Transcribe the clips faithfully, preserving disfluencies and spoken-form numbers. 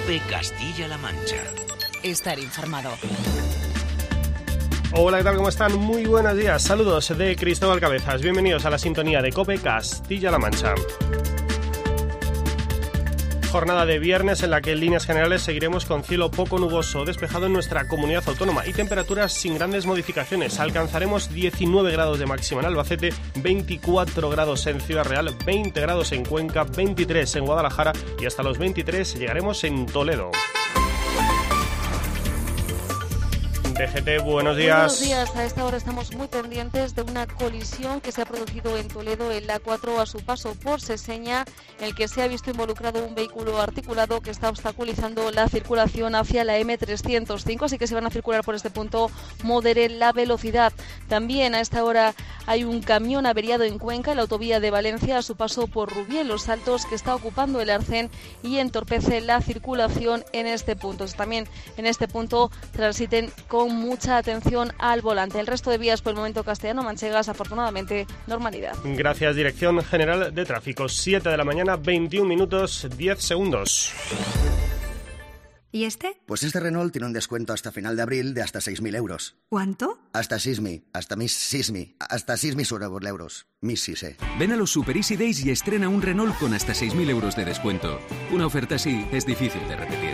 COPE Castilla-La Mancha. Estar informado. Hola, ¿qué tal? ¿Cómo están? Muy buenos días. Saludos de Cristóbal Cabezas. Bienvenidos a la sintonía de COPE Castilla-La Mancha. Jornada de viernes en la que en líneas generales seguiremos con cielo poco nuboso despejado en nuestra comunidad autónoma y temperaturas sin grandes modificaciones. Alcanzaremos diecinueve grados de máxima en Albacete, veinticuatro grados en Ciudad Real, veinte grados en Cuenca, veintitrés en Guadalajara y hasta los veintitrés llegaremos en Toledo. D G T, buenos días. Buenos días. A esta hora estamos muy pendientes de una colisión que se ha producido en Toledo en la A cuatro a su paso por Seseña, en el que se ha visto involucrado un vehículo articulado que está obstaculizando la circulación hacia la eme trescientos cinco, así que si van a circular por este punto, moderen la velocidad. También a esta hora hay un camión averiado en Cuenca, en la autovía de Valencia, a su paso por Rubié, Los Saltos, que está ocupando el arcén y entorpece la circulación en este punto. También en este punto transiten con mucha atención al volante. El resto de vías por el momento castellano-manchegas, afortunadamente, normalidad. Gracias, Dirección General de Tráfico. siete de la mañana, veintiún minutos, diez segundos. ¿Y este? Pues este Renault tiene un descuento hasta final de abril de hasta seis mil euros. ¿Cuánto? Hasta Sismi, hasta mis Sismi, hasta seis mil euros. Mis Sise. Ven a los Super Easy Days y estrena un Renault con hasta seis mil euros de descuento. Una oferta así es difícil de repetir.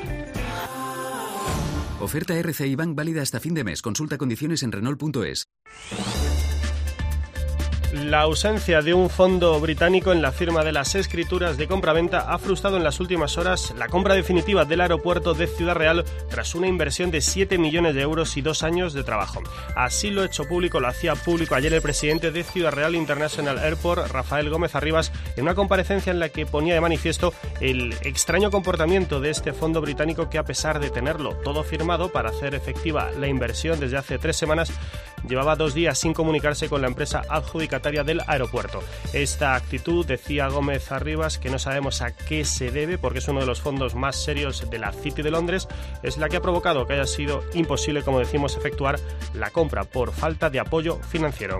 Oferta R C I Bank válida hasta fin de mes. Consulta condiciones en Renault punto es. La ausencia de un fondo británico en la firma de las escrituras de compraventa ha frustrado en las últimas horas la compra definitiva del aeropuerto de Ciudad Real tras una inversión de siete millones de euros y dos años de trabajo. Así lo ha hecho público, lo hacía público ayer el presidente de Ciudad Real International Airport, Rafael Gómez Arribas, en una comparecencia en la que ponía de manifiesto el extraño comportamiento de este fondo británico que, a pesar de tenerlo todo firmado para hacer efectiva la inversión desde hace tres semanas, llevaba dos días sin comunicarse con la empresa adjudicataria del aeropuerto. Esta actitud, decía Gómez Arribas, que no sabemos a qué se debe porque es uno de los fondos más serios de la City de Londres, es la que ha provocado que haya sido imposible, como decimos, efectuar la compra por falta de apoyo financiero.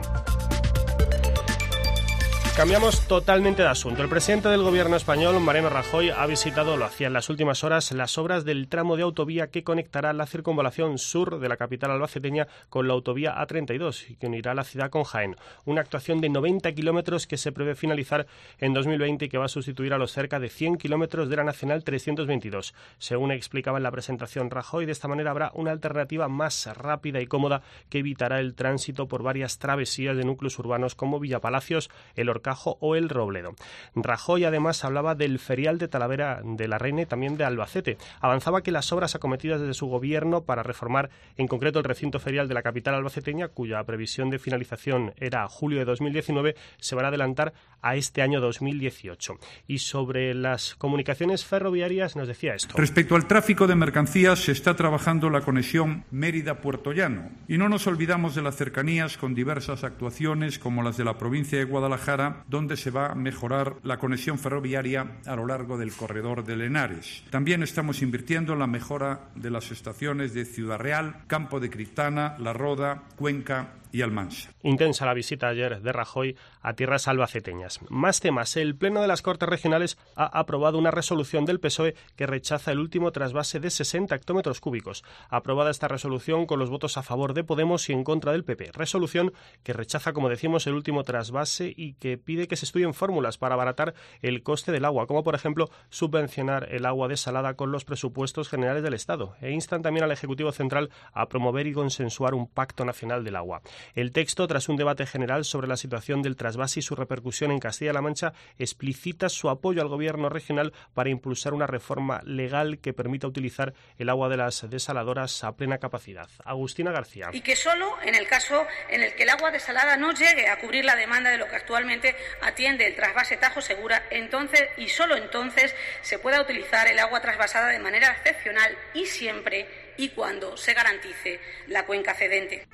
Cambiamos totalmente de asunto. El presidente del gobierno español, Mariano Rajoy, ha visitado, lo hacía en las últimas horas, las obras del tramo de autovía que conectará la circunvalación sur de la capital albaceteña con la autovía A treinta y dos y que unirá la ciudad con Jaén. Una actuación de noventa kilómetros que se prevé finalizar en dos mil veinte y que va a sustituir a los cerca de cien kilómetros de la Nacional trescientos veintidós. Según explicaba en la presentación Rajoy, de esta manera habrá una alternativa más rápida y cómoda que evitará el tránsito por varias travesías de núcleos urbanos como Villapalacios, El Horcajo o El Robledo. Rajoy además hablaba del ferial de Talavera de la Reina y también de Albacete. Avanzaba que las obras acometidas desde su gobierno para reformar en concreto el recinto ferial de la capital albaceteña, cuya previsión de finalización era julio de dos mil diecinueve, se van a adelantar a este año dos mil dieciocho. Y sobre las comunicaciones ferroviarias nos decía esto. Respecto al tráfico de mercancías, se está trabajando la conexión Mérida-Puerto Llano y no nos olvidamos de las cercanías con diversas actuaciones como las de la provincia de Guadalajara, donde se va a mejorar la conexión ferroviaria a lo largo del corredor de Henares. También estamos invirtiendo en la mejora de las estaciones de Ciudad Real, Campo de Criptana, La Roda, Cuenca y Almansa. Intensa la visita ayer de Rajoy a tierras albaceteñas. Más temas. El Pleno de las Cortes Regionales ha aprobado una resolución del P S O E que rechaza el último trasvase de sesenta hectómetros cúbicos. Aprobada esta resolución con los votos a favor de Podemos y en contra del P P. Resolución que rechaza, como decimos, el último trasvase y que pide que se estudien fórmulas para abaratar el coste del agua, como por ejemplo subvencionar el agua desalada con los presupuestos generales del Estado. E instan también al Ejecutivo Central a promover y consensuar un pacto nacional del agua. El texto, tras un debate general sobre la situación del trasvase y su repercusión en Castilla-La Mancha, explicita su apoyo al gobierno regional para impulsar una reforma legal que permita utilizar el agua de las desaladoras a plena capacidad. Agustina García. Y que solo en el caso en el que el agua desalada no llegue a cubrir la demanda de lo que actualmente atiende el trasvase Tajo Segura, entonces y solo entonces se pueda utilizar el agua trasvasada de manera excepcional y siempre y cuando se garantice la cuenca cedente.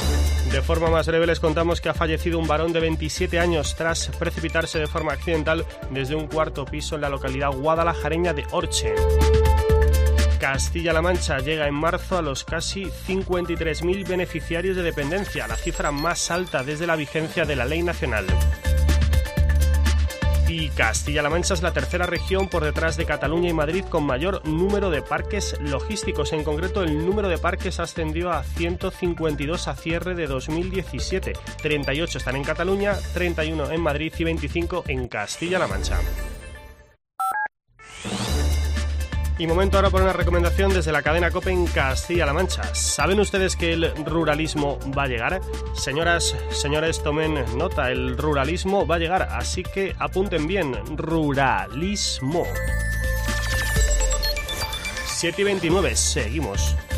De forma más breve les contamos que ha fallecido un varón de veintisiete años tras precipitarse de forma accidental desde un cuarto piso en la localidad guadalajareña de Orche. Castilla-La Mancha llega en marzo a los casi cincuenta y tres mil beneficiarios de dependencia, la cifra más alta desde la vigencia de la ley nacional. Y Castilla-La Mancha es la tercera región por detrás de Cataluña y Madrid con mayor número de parques logísticos. En concreto, el número de parques ascendió a ciento cincuenta y dos a cierre de dos mil diecisiete. treinta y ocho están en Cataluña, treinta y uno en Madrid y veinticinco en Castilla-La Mancha. Y momento ahora por una recomendación desde la cadena COPE en Castilla-La Mancha. ¿Saben ustedes que el ruralismo va a llegar? Señoras, señores, tomen nota, el ruralismo va a llegar, así que apunten bien, ruralismo. siete y veintinueve, seguimos.